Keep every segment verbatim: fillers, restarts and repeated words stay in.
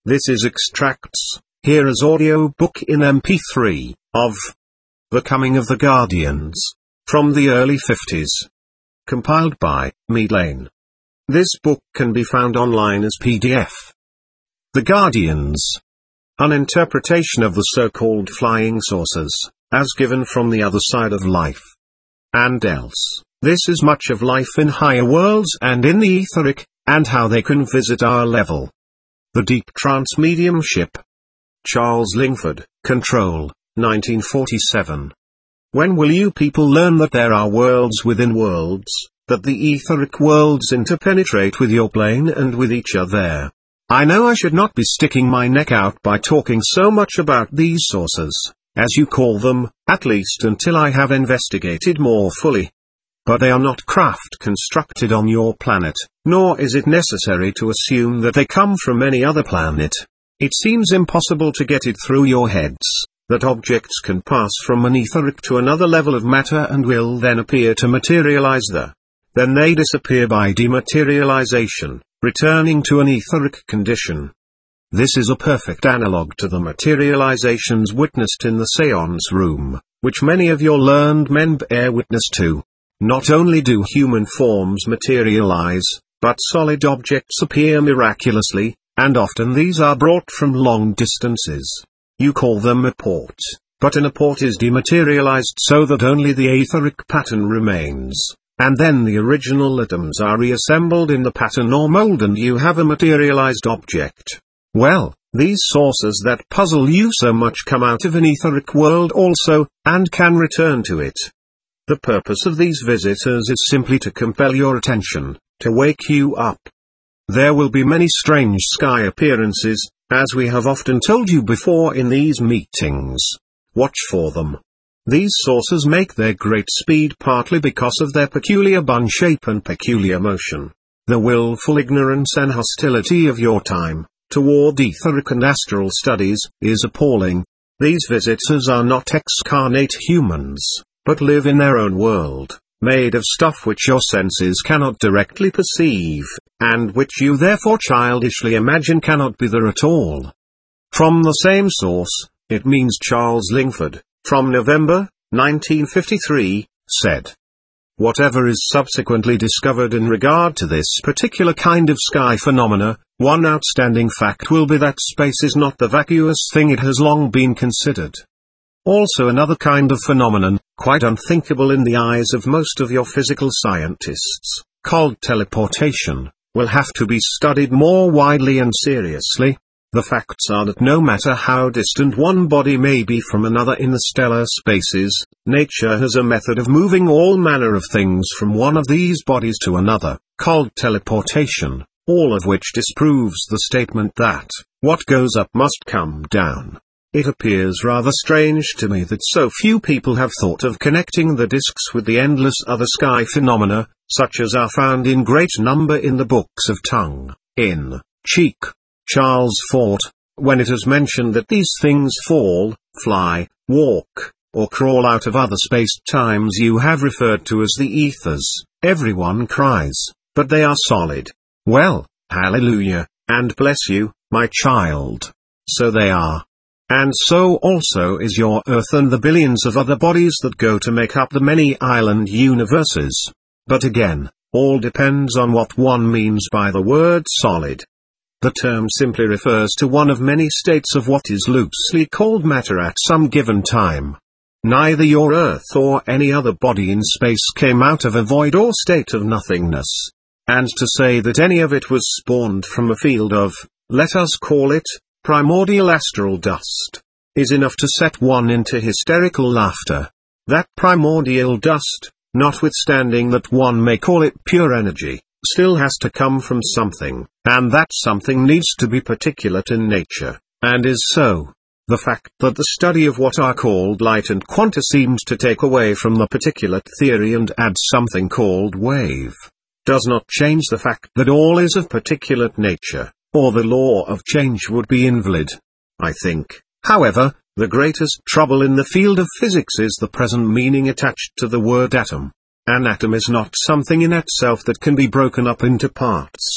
This is extracts, here as audio book in M P three, of The Coming of the Guardians, from the early fifties. Compiled by Mead Lane. This book can be found online as P D F. The Guardians. An interpretation of the so-called flying saucers, as given from the other side of life. And else, this is much of life in higher worlds and in the etheric, and how they can visit our level. The Deep Trance Mediumship. Charles Lingford, Control, nineteen forty-seven. When will you people learn that there are worlds within worlds, that the etheric worlds interpenetrate with your plane and with each other? I know I should not be sticking my neck out by talking so much about these sources, as you call them, at least until I have investigated more fully. But they are not craft constructed on your planet, nor is it necessary to assume that they come from any other planet. It seems impossible to get it through your heads, that objects can pass from an etheric to another level of matter and will then appear to materialize there. Then they disappear by dematerialization, returning to an etheric condition. This is a perfect analog to the materializations witnessed in the seance room, which many of your learned men bear witness to. Not only do human forms materialize, but solid objects appear miraculously, and often these are brought from long distances. You call them apport, but an apport is dematerialized so that only the etheric pattern remains, and then the original atoms are reassembled in the pattern or mold and you have a materialized object. Well, these sources that puzzle you so much come out of an etheric world also, and can return to it. The purpose of these visitors is simply to compel your attention, to wake you up. There will be many strange sky appearances, as we have often told you before in these meetings. Watch for them. These sources make their great speed partly because of their peculiar bun shape and peculiar motion. The willful ignorance and hostility of your time, toward etheric and astral studies, is appalling. These visitors are not excarnate humans, but live in their own world, made of stuff which your senses cannot directly perceive, and which you therefore childishly imagine cannot be there at all. From the same source, it means Charles Lingford, from November, nineteen fifty-three, said. Whatever is subsequently discovered in regard to this particular kind of sky phenomena, one outstanding fact will be that space is not the vacuous thing it has long been considered. Also another kind of phenomenon, quite unthinkable in the eyes of most of your physical scientists, called teleportation, will have to be studied more widely and seriously. The facts are that no matter how distant one body may be from another in the stellar spaces, nature has a method of moving all manner of things from one of these bodies to another, called teleportation, all of which disproves the statement that, what goes up must come down. It appears rather strange to me that so few people have thought of connecting the disks with the endless other sky phenomena, such as are found in great number in the books of tongue, in, cheek. Charles Fort, when it is mentioned that these things fall, fly, walk, or crawl out of other space-times you have referred to as the ethers, everyone cries, but they are solid. Well, hallelujah, and bless you, my child. So they are. And so also is your Earth and the billions of other bodies that go to make up the many island universes. But again, all depends on what one means by the word solid. The term simply refers to one of many states of what is loosely called matter at some given time. Neither your Earth or any other body in space came out of a void or state of nothingness. And to say that any of it was spawned from a field of, let us call it, primordial astral dust, is enough to set one into hysterical laughter. That primordial dust, notwithstanding that one may call it pure energy, still has to come from something, and that something needs to be particulate in nature, and is so. The fact that the study of what are called light and quanta seems to take away from the particulate theory and add something called wave, does not change the fact that all is of particulate nature, or the law of change would be invalid. I think, however, the greatest trouble in the field of physics is the present meaning attached to the word atom. An atom is not something in itself that can be broken up into parts.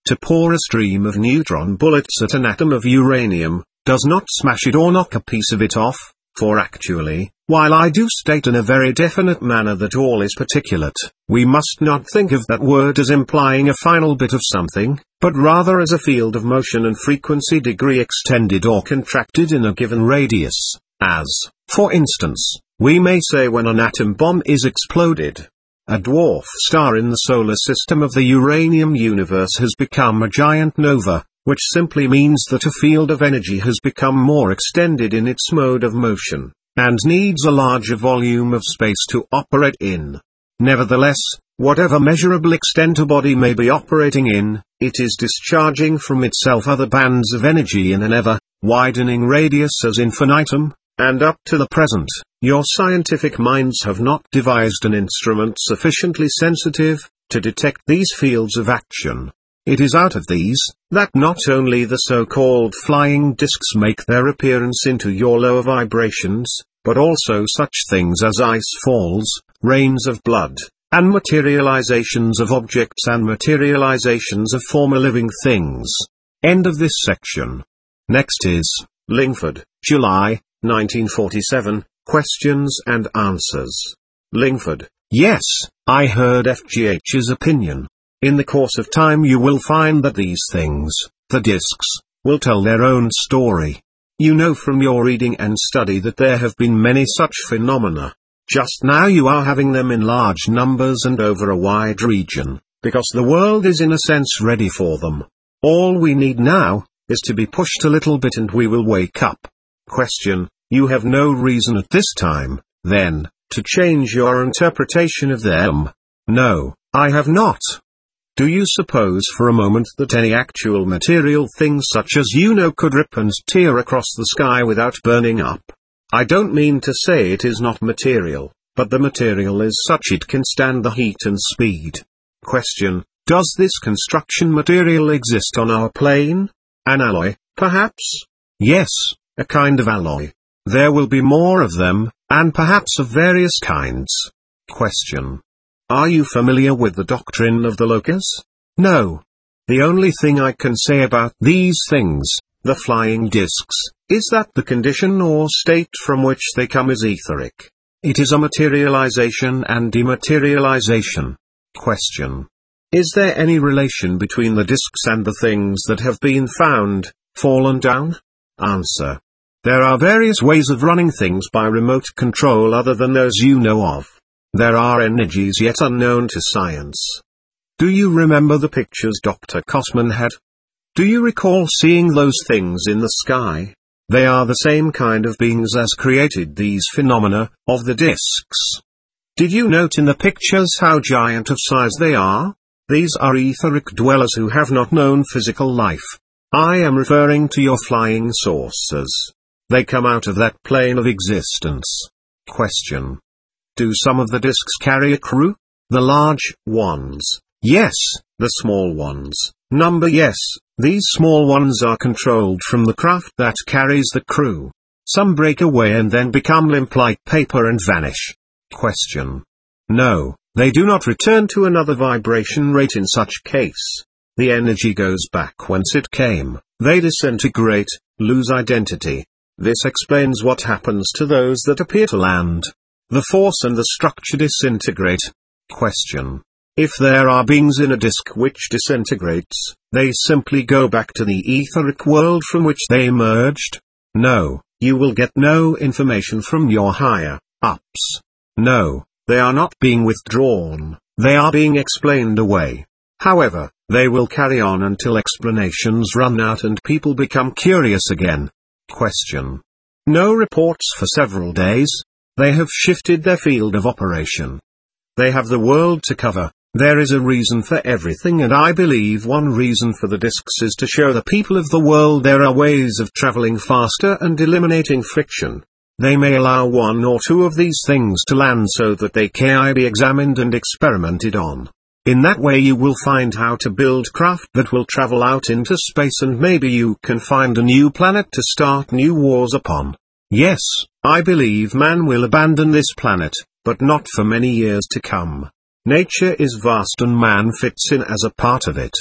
to pour a stream of neutron bullets at an atom of uranium, does not smash it or knock a piece of it off, for actually, while I do state in a very definite manner that all is particulate, we must not think of that word as implying a final bit of something, but rather as a field of motion and frequency degree extended or contracted in a given radius, as, for instance, we may say when an atom bomb is exploded. A dwarf star in the solar system of the uranium universe has become a giant nova, which simply means that a field of energy has become more extended in its mode of motion, and needs a larger volume of space to operate in. Nevertheless, whatever measurable extent a body may be operating in, it is discharging from itself other bands of energy in an ever-widening radius as infinitum, and up to the present, your scientific minds have not devised an instrument sufficiently sensitive to detect these fields of action. It is out of these that not only the so-called flying discs make their appearance into your lower vibrations, but also such things as ice falls, rains of blood, and materializations of objects and materializations of former living things. End of this section. Next is, Lingford, July, nineteen forty-seven, Questions and Answers. Lingford: Yes, I heard F G H's opinion. In the course of time you will find that these things, the discs, will tell their own story. You know from your reading and study that there have been many such phenomena. Just now you are having them in large numbers and over a wide region, because the world is in a sense ready for them. All we need now, is to be pushed a little bit and we will wake up. Question: You have no reason at this time, then, to change your interpretation of them? No, I have not. Do you suppose for a moment that any actual material thing such as you know could rip and tear across the sky without burning up? I don't mean to say it is not material, but the material is such it can stand the heat and speed. Question: Does this construction material exist on our plane? An alloy, perhaps? Yes, a kind of alloy. There will be more of them, and perhaps of various kinds. Question: Are you familiar with the doctrine of the locus? No. The only thing I can say about these things, the flying discs, is that the condition or state from which they come is etheric. It is a materialization and dematerialization. Question: Is there any relation between the discs and the things that have been found, fallen down? Answer: There are various ways of running things by remote control other than those you know of. There are energies yet unknown to science. Do you remember the pictures Doctor Kosman had? Do you recall seeing those things in the sky? They are the same kind of beings as created these phenomena, of the discs. Did you note in the pictures how giant of size they are? These are etheric dwellers who have not known physical life. I am referring to your flying saucers. They come out of that plane of existence. Question: Do some of the discs carry a crew? The large ones, yes. The small ones, number yes. These small ones are controlled from the craft that carries the crew. Some break away and then become limp like paper and vanish. Question: No, they do not return to another vibration rate in such case. The energy goes back whence it came. They disintegrate, lose identity. This explains what happens to those that appear to land. The force and the structure disintegrate. Question: If there are beings in a disk which disintegrates, they simply go back to the etheric world from which they emerged? No, you will get no information from your higher ups. No, they are not being withdrawn, they are being explained away. However, they will carry on until explanations run out and people become curious again. Question: No reports for several days? They have shifted their field of operation. They have the world to cover. There is a reason for everything, and I believe one reason for the discs is to show the people of the world there are ways of traveling faster and eliminating friction. They may allow one or two of these things to land so that they can be examined and experimented on. In that way you will find how to build craft that will travel out into space, and maybe you can find a new planet to start new wars upon. Yes, I believe man will abandon this planet, but not for many years to come. Nature is vast and man fits in as a part of it.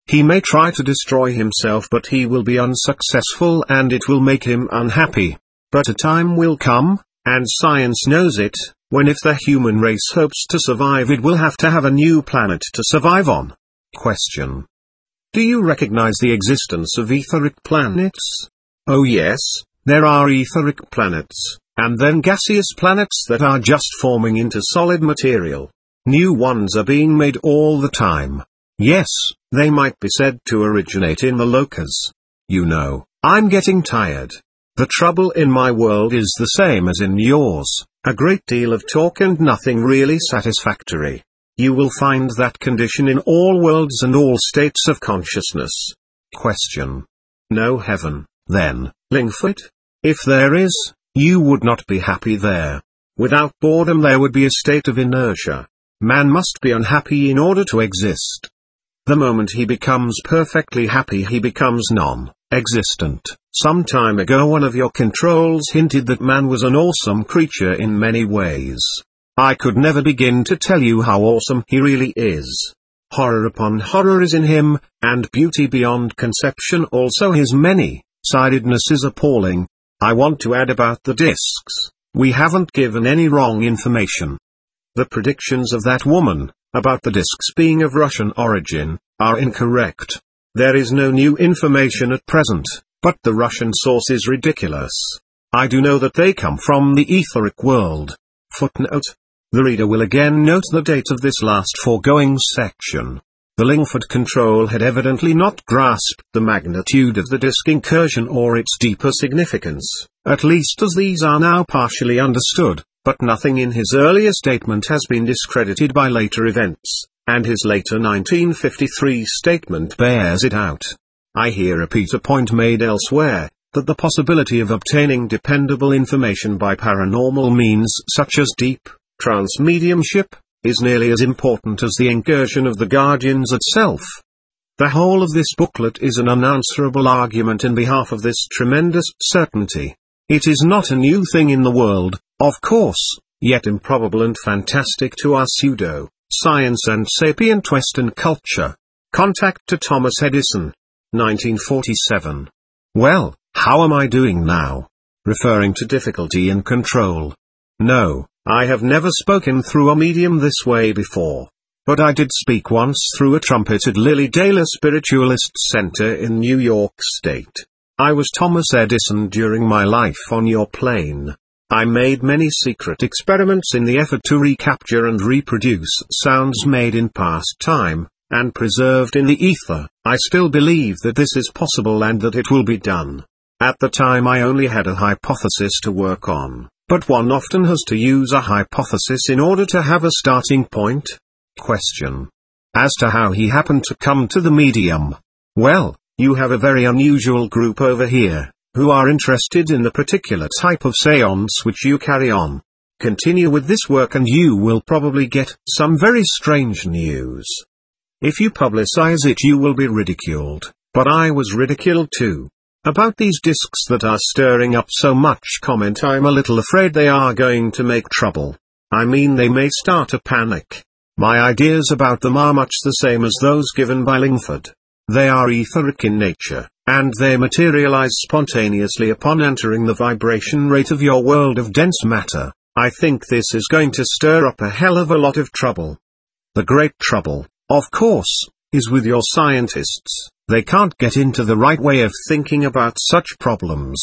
He may try to destroy himself, but he will be unsuccessful and it will make him unhappy. But a time will come, and science knows it, when if the human race hopes to survive, it will have to have a new planet to survive on. Question. Do you recognize the existence of etheric planets? Oh yes, there are etheric planets, and then gaseous planets that are just forming into solid material. New ones are being made all the time. Yes, they might be said to originate in the locus. You know, I'm getting tired. The trouble in my world is the same as in yours, a great deal of talk and nothing really satisfactory. You will find that condition in all worlds and all states of consciousness. Question. No heaven, then, Lingford? If there is, you would not be happy there. Without boredom there would be a state of inertia. Man must be unhappy in order to exist. The moment he becomes perfectly happy, he becomes non-existent. Some time ago one of your controls hinted that man was an awesome creature in many ways. I could never begin to tell you how awesome he really is. Horror upon horror is in him, and beauty beyond conception also. His many-sidedness is appalling. I want to add about the discs. We haven't given any wrong information. The predictions of that woman, about the discs being of Russian origin, are incorrect. There is no new information at present, but the Russian source is ridiculous. I do know that they come from the etheric world. Footnote. The reader will again note the date of this last foregoing section. The Lingford control had evidently not grasped the magnitude of the disk incursion or its deeper significance, at least as these are now partially understood. But nothing in his earlier statement has been discredited by later events, and his later nineteen fifty-three statement bears it out. I here repeat a point made elsewhere, that the possibility of obtaining dependable information by paranormal means such as deep trance mediumship, is nearly as important as the incursion of the Guardians itself. The whole of this booklet is an unanswerable argument in behalf of this tremendous certainty. It is not a new thing in the world, of course, yet improbable and fantastic to our pseudo-science and sapient Western culture. Contact to Thomas Edison. nineteen forty-seven. Well, how am I doing now? Referring to difficulty in control. No, I have never spoken through a medium this way before. But I did speak once through a trumpet at Lily Dale Spiritualist Center in New York State. I was Thomas Edison during my life on your plane. I made many secret experiments in the effort to recapture and reproduce sounds made in past time, and preserved in the ether. I still believe that this is possible and that it will be done. At the time I only had a hypothesis to work on, but one often has to use a hypothesis in order to have a starting point. Question. As to how he happened to come to the medium. Well, you have a very unusual group over here, who are interested in the particular type of seance which you carry on. Continue with this work and you will probably get some very strange news. If you publicize it you will be ridiculed, but I was ridiculed too. About these discs that are stirring up so much comment, I'm a little afraid they are going to make trouble. I mean, they may start a panic. My ideas about them are much the same as those given by Lingford. They are etheric in nature, and they materialize spontaneously upon entering the vibration rate of your world of dense matter. I think this is going to stir up a hell of a lot of trouble. The great trouble, of course, is with your scientists. They can't get into the right way of thinking about such problems.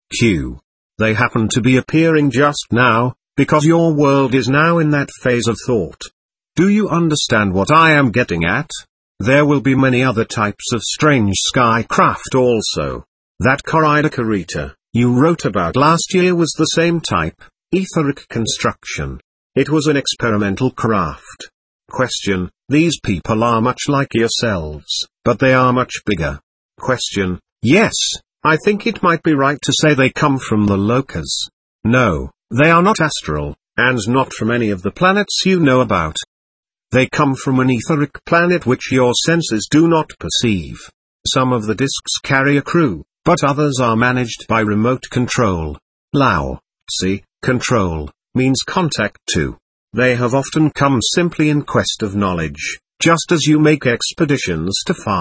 Q. They happen to be appearing just now, because your world is now in that phase of thought. Do you understand what I am getting at? There will be many other types of strange skycraft also. That Corrida Carita you wrote about last year was the same type, etheric construction. It was an experimental craft. Question. These people are much like yourselves, but they are much bigger. Question. Yes, I think it might be right to say they come from the locus. No, they are not astral, and not from any of the planets you know about. They come from an etheric planet which your senses do not perceive. Some of the discs carry a crew, but others are managed by remote control. Lao Tse, control, means contact to. They have often come simply in quest of knowledge, just as you make expeditions to far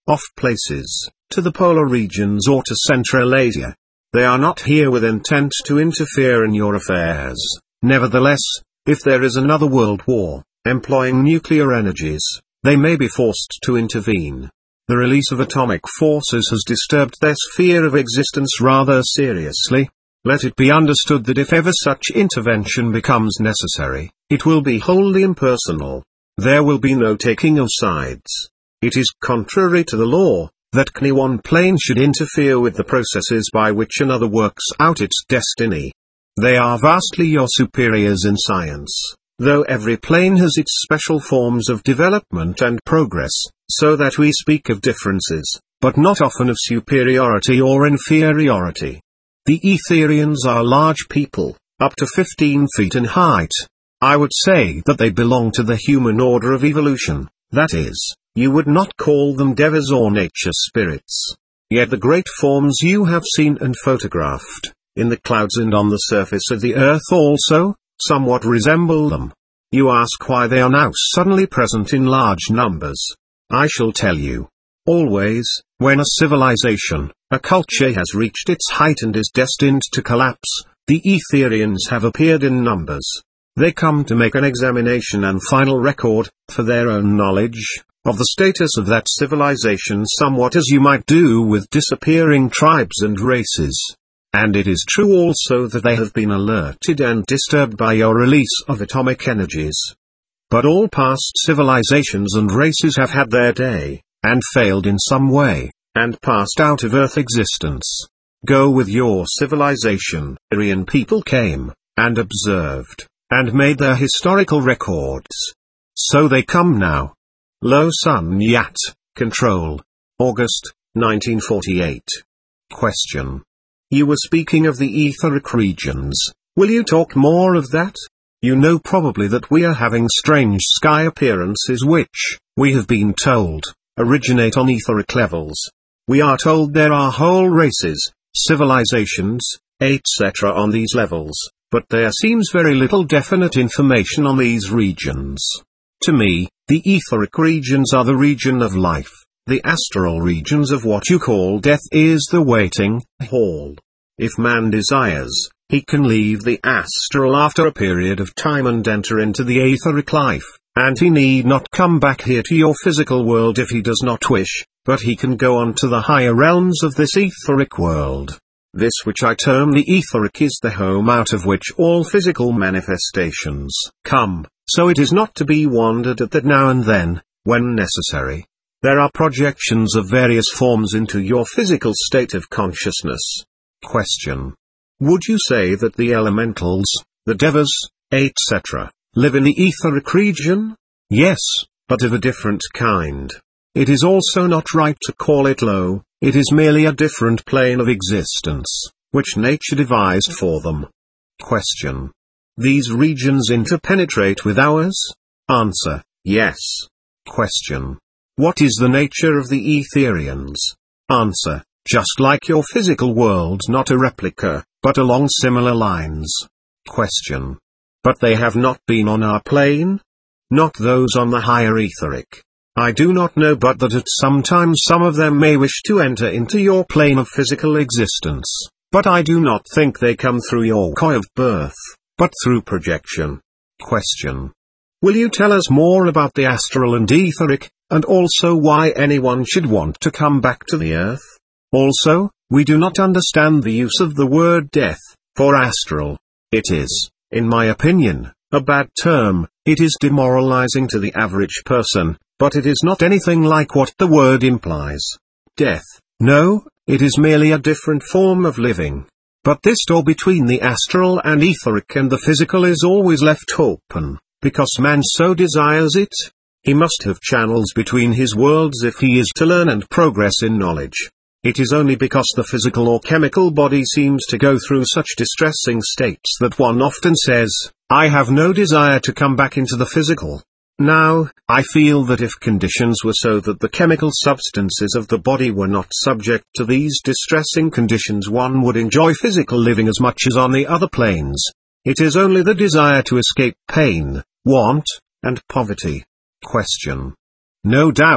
off places, to the polar regions or to Central Asia. They are not here with intent to interfere in your affairs. Nevertheless, if there is another world war, employing nuclear energies, they may be forced to intervene. The release of atomic forces has disturbed their sphere of existence rather seriously. Let it be understood that if ever such intervention becomes necessary, it will be wholly impersonal. There will be no taking of sides. It is contrary to the law that any one plane should interfere with the processes by which another works out its destiny. They are vastly your superiors in science, though every plane has its special forms of development and progress, so that we speak of differences, but not often of superiority or inferiority. The Etherians are large people, up to fifteen feet in height. I would say that they belong to the human order of evolution, that is, you would not call them devas or nature spirits. Yet the great forms you have seen and photographed, in the clouds and on the surface of the earth also, somewhat resemble them. You ask why they are now suddenly present in large numbers. I shall tell you. Always, when a civilization, a culture has reached its height and is destined to collapse, the Etherians have appeared in numbers. They come to make an examination and final record, for their own knowledge, of the status of that civilization, somewhat as you might do with disappearing tribes and races. And it is true also that they have been alerted and disturbed by your release of atomic energies. But all past civilizations and races have had their day, and failed in some way, and passed out of Earth existence. Go with your civilization. Aryan people came, and observed, and made their historical records. So they come now. Lo Sun Yat, Control. August, nineteen forty-eight. Question. You were speaking of the etheric regions. Will you talk more of that? You know probably that we are having strange sky appearances which, we have been told, originate on etheric levels. We are told there are whole races, civilizations, et cetera on these levels, but there seems very little definite information on these regions. To me, the etheric regions are the region of life. The astral regions of what you call death is the waiting hall. If man desires, he can leave the astral after a period of time and enter into the etheric life, and he need not come back here to your physical world if he does not wish, but he can go on to the higher realms of this etheric world. This which I term the etheric is the home out of which all physical manifestations come, so it is not to be wondered at that now and then, when necessary, there are projections of various forms into your physical state of consciousness. Question. Would you say that the elementals, the devas, et cetera, live in the etheric region? Yes, but of a different kind. It is also not right to call it low, it is merely a different plane of existence, which nature devised for them. Question. These regions interpenetrate with ours? Answer. Yes. Question. What is the nature of the Etherians? Answer. Just like your physical world, not a replica, but along similar lines. Question. But they have not been on our plane? Not those on the higher etheric. I do not know, but that at some time some of them may wish to enter into your plane of physical existence, but I do not think they come through your coy of birth, but through projection. Question. Will you tell us more about the astral and etheric, and also why anyone should want to come back to the earth? Also, we do not understand the use of the word death, for astral. It is, in my opinion, a bad term. It is demoralizing to the average person, but it is not anything like what the word implies. Death, no, it is merely a different form of living. But this door between the astral and etheric and the physical is always left open, because man so desires it. He must have channels between his worlds if he is to learn and progress in knowledge. It is only because the physical or chemical body seems to go through such distressing states that one often says, I have no desire to come back into the physical. Now, I feel that if conditions were so that the chemical substances of the body were not subject to these distressing conditions, one would enjoy physical living as much as on the other planes. It is only the desire to escape pain, want, and poverty. Question. No doubt,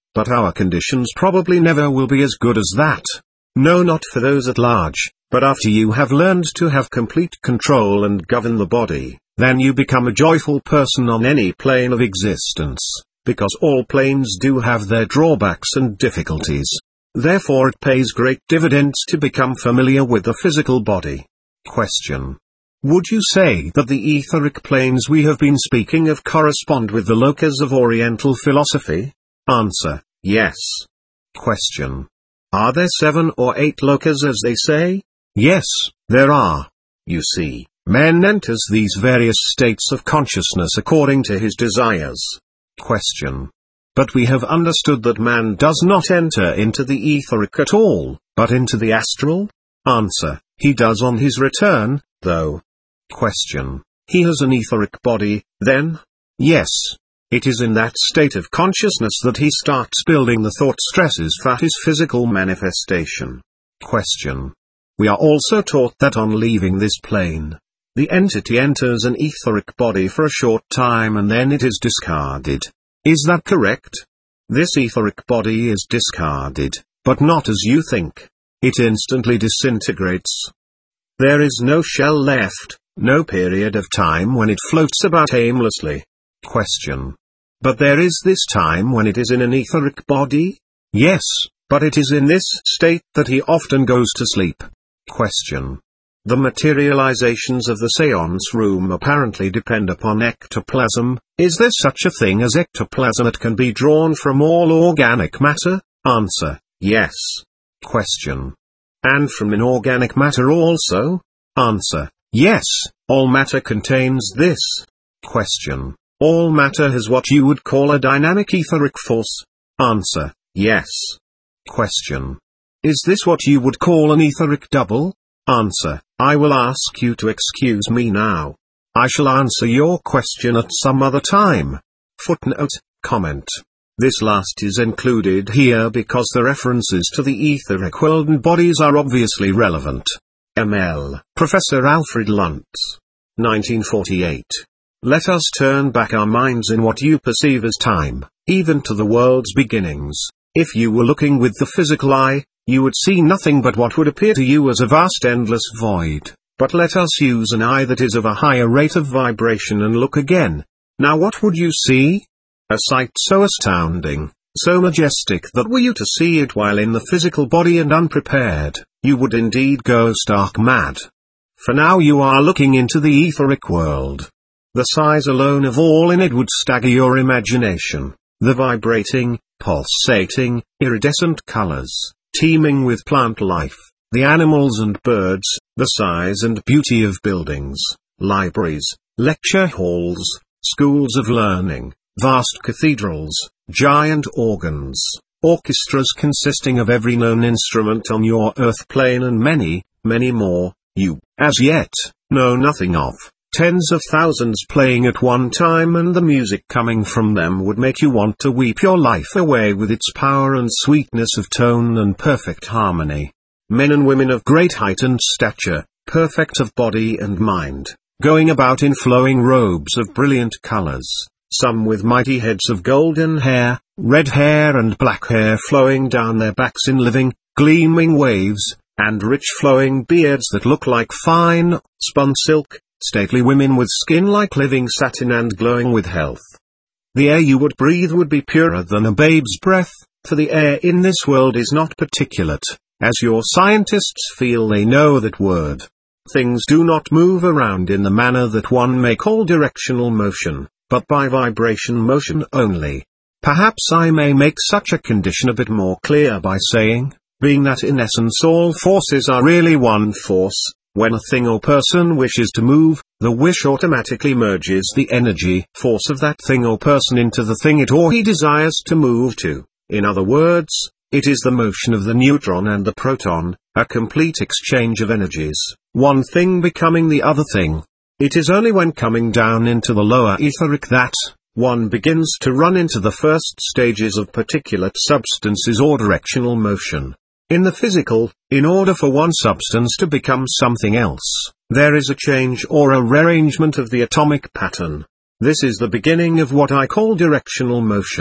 But our conditions probably never will be as good as that. No, not for those at large, but after you have learned to have complete control and govern the body, then you become a joyful person on any plane of existence, because all planes do have their drawbacks and difficulties. Therefore it pays great dividends to become familiar with the physical body. Question. Would you say that the etheric planes we have been speaking of correspond with the lokas of Oriental philosophy? Answer. Yes. Question. Are there seven or eight lokas as they say? Yes, there are. You see, man enters these various states of consciousness according to his desires. Question. But we have understood that man does not enter into the etheric at all, but into the astral? Answer. He does on his return, though. Question. He has an etheric body, then? Yes. It is in that state of consciousness that he starts building the thought stresses for his physical manifestation. Question. We are also taught that on leaving this plane, the entity enters an etheric body for a short time and then it is discarded. Is that correct? This etheric body is discarded, but not as you think. It instantly disintegrates. There is no shell left, no period of time when it floats about aimlessly. Question. But there is this time when it is in an etheric body? Yes, but it is in this state that he often goes to sleep. Question. The materializations of the seance room apparently depend upon ectoplasm. Is there such a thing as ectoplasm that can be drawn from all organic matter? Answer. Yes. Question. And from inorganic matter also? Answer. Yes, all matter contains this. Question. All matter has what you would call a dynamic etheric force? Answer. Yes. Question. Is this what you would call an etheric double? Answer. I will ask you to excuse me now. I shall answer your question at some other time. Footnote, comment. This last is included here because the references to the etheric world and bodies are obviously relevant. M L Professor Alfred Luntz. nineteen forty-eight. Let us turn back our minds in what you perceive as time, even to the world's beginnings. If you were looking with the physical eye, you would see nothing but what would appear to you as a vast endless void. But let us use an eye that is of a higher rate of vibration and look again. Now what would you see? A sight so astounding, so majestic that were you to see it while in the physical body and unprepared, you would indeed go stark mad. For now you are looking into the etheric world. The size alone of all in it would stagger your imagination. The vibrating, pulsating, iridescent colors, teeming with plant life, the animals and birds, the size and beauty of buildings, libraries, lecture halls, schools of learning, vast cathedrals, giant organs, orchestras consisting of every known instrument on your earth plane and many, many more, you, as yet, know nothing of. Tens of thousands playing at one time, and the music coming from them would make you want to weep your life away with its power and sweetness of tone and perfect harmony. Men and women of great height and stature, perfect of body and mind, going about in flowing robes of brilliant colors, some with mighty heads of golden hair, red hair and black hair flowing down their backs in living, gleaming waves, and rich flowing beards that look like fine, spun silk. Stately women with skin like living satin and glowing with health. The air you would breathe would be purer than a babe's breath, for the air in this world is not particulate, as your scientists feel they know that word. Things do not move around in the manner that one may call directional motion, but by vibration motion only. Perhaps I may make such a condition a bit more clear by saying, being that in essence all forces are really one force. When a thing or person wishes to move, the wish automatically merges the energy force of that thing or person into the thing it or he desires to move to. In other words, it is the motion of the neutron and the proton, a complete exchange of energies, one thing becoming the other thing. It is only when coming down into the lower etheric that one begins to run into the first stages of particulate substances or directional motion. In the physical, in order for one substance to become something else, there is a change or a rearrangement of the atomic pattern. This is the beginning of what I call directional motion.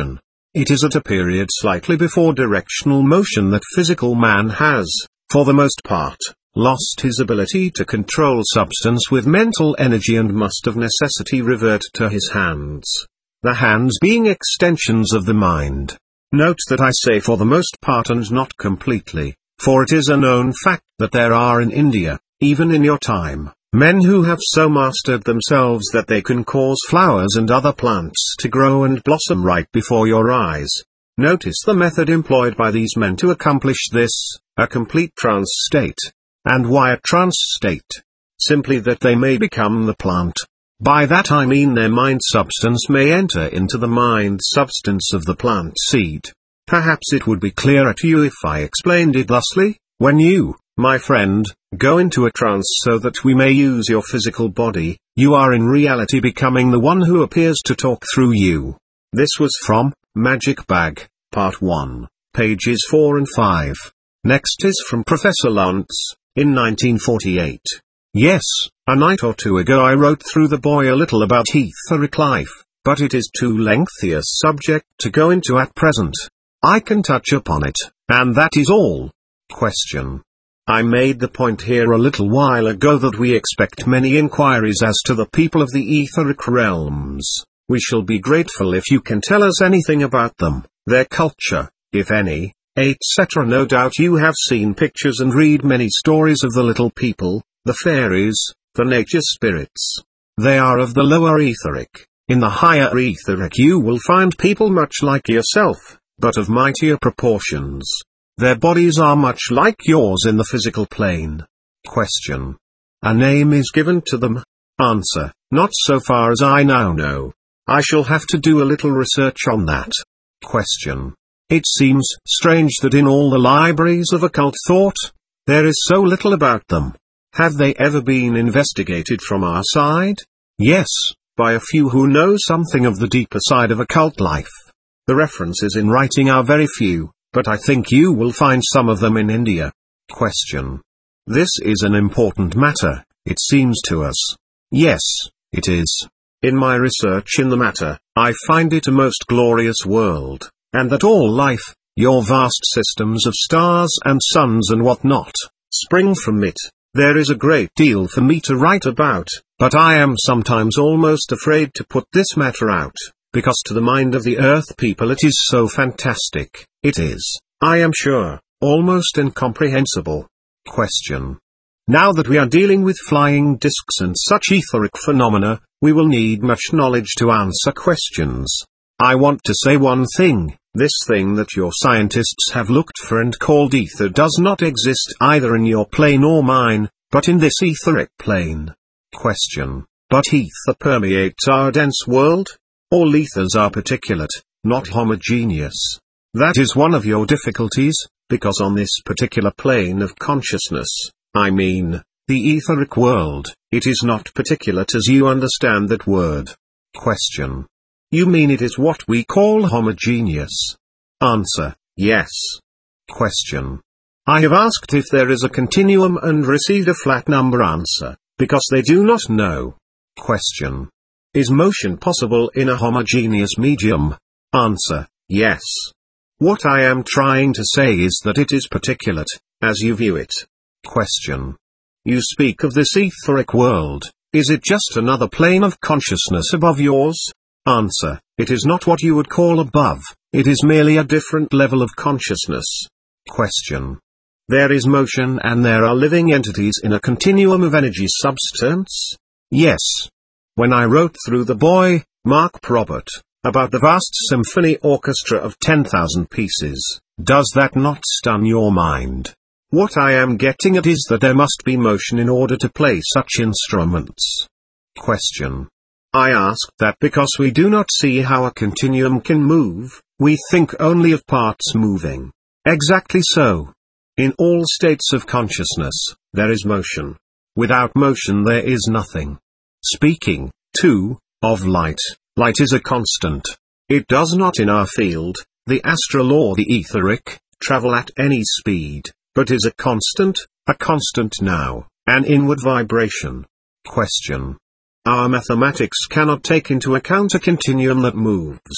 It is at a period slightly before directional motion that physical man has, for the most part, lost his ability to control substance with mental energy and must of necessity revert to his hands. The hands being extensions of the mind. Note that I say for the most part and not completely, for it is a known fact that there are in India, even in your time, men who have so mastered themselves that they can cause flowers and other plants to grow and blossom right before your eyes. Notice the method employed by these men to accomplish this, a complete trance state. And why a trance state? Simply that they may become the plant. By that I mean their mind substance may enter into the mind substance of the plant seed. Perhaps it would be clearer to you if I explained it thusly. When you, my friend, go into a trance so that we may use your physical body, you are in reality becoming the one who appears to talk through you. This was from Magic Bag, Part one, pages four and five. Next is from Professor Luntz, in nineteen forty-eight. Yes, a night or two ago I wrote through the boy a little about etheric life, but it is too lengthy a subject to go into at present. I can touch upon it, and that is all. Question. I made the point here a little while ago that we expect many inquiries as to the people of the etheric realms. We shall be grateful if you can tell us anything about them, their culture, if any, et cetera. No doubt you have seen pictures and read many stories of the little people, the fairies, the nature spirits. They are of the lower etheric. In the higher etheric you will find people much like yourself, but of mightier proportions. Their bodies are much like yours in the physical plane. Question. A name is given to them? Answer. Not so far as I now know. I shall have to do a little research on that. Question. It seems strange that in all the libraries of occult thought, there is so little about them. Have they ever been investigated from our side? Yes, by a few who know something of the deeper side of occult life. The references in writing are very few, but I think you will find some of them in India. Question. This is an important matter, it seems to us. Yes, it is. In my research in the matter, I find it a most glorious world, and that all life, your vast systems of stars and suns and what not, spring from it. There is a great deal for me to write about, but I am sometimes almost afraid to put this matter out, because to the mind of the earth people it is so fantastic. It is, I am sure, almost incomprehensible. Question. Now that we are dealing with flying discs and such etheric phenomena, we will need much knowledge to answer questions. I want to say one thing, this thing that your scientists have looked for and called ether does not exist either in your plane or mine, but in this etheric plane. Question. But ether permeates our dense world? All ethers are particulate, not homogeneous. That is one of your difficulties, because on this particular plane of consciousness, I mean, the etheric world, it is not particulate as you understand that word. Question. You mean it is what we call homogeneous? Answer. Yes. Question. I have asked if there is a continuum and received a flat number answer, because they do not know. Question. Is motion possible in a homogeneous medium? Answer. Yes. What I am trying to say is that it is particulate, as you view it. Question. You speak of this etheric world, is it just another plane of consciousness above yours? Answer. It is not what you would call above, it is merely a different level of consciousness. Question. There is motion and there are living entities in a continuum of energy substance? Yes. When I wrote through the boy, Mark Probert, about the vast symphony orchestra of ten thousand pieces, does that not stun your mind? What I am getting at is that there must be motion in order to play such instruments. Question. I ask that because we do not see how a continuum can move, we think only of parts moving. Exactly so. In all states of consciousness, there is motion. Without motion there is nothing. Speaking, too, of light, light is a constant. It does not in our field, the astral or the etheric, travel at any speed, but is a constant, a constant now, an inward vibration. Question. Our mathematics cannot take into account a continuum that moves.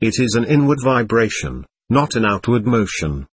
It is an inward vibration, not an outward motion.